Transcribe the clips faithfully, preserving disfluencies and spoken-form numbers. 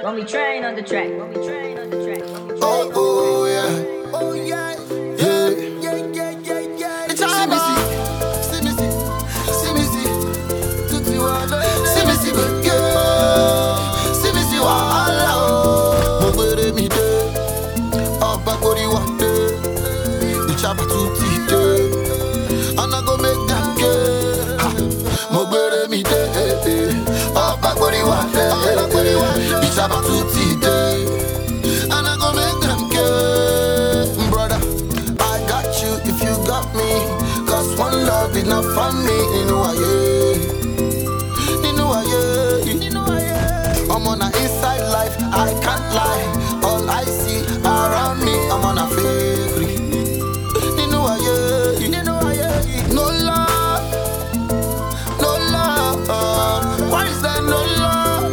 When we train on the track, when we train on the track, when we train Oh, on the track. oh, yeah. Oh yeah, Yeah. yeah, yeah, yeah, yeah. See me see, see me see, see me see, tutti wala. See me see, good girl. See me see, wahala oh. Mo gbere mi de, ọba gori wa de, ìjàmbá tutti de, and I go make them care. Ha. Mo gbere mi de, ọba gori wa de, ìjàmbá tutti de, and I go make them care. Brother, I got you if you got me. Cause one love is not for me. You know I yeah. You know I yeah. You know I yeah. I'm on an inside life, I can't lie. All I see around me, I'm on a fake. You know I yeah. You know I yeah. No love, no love. Why is there no love?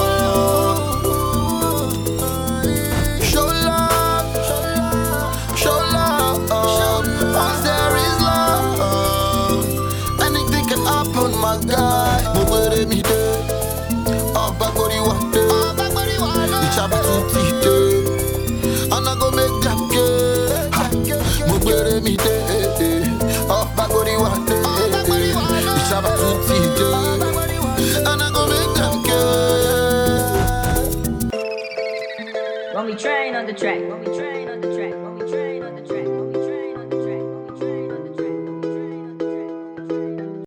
Show love, show love. Once there is love, anything can happen, my guy. Mo gbere mi de, ọba gori wa de, ìjàmbá tutti de, and I go make them care. Ha. Mo gbere mi de, ọba gori wa de, ìjàmbá tutti de, and I go make them care. When we train on the track, when we train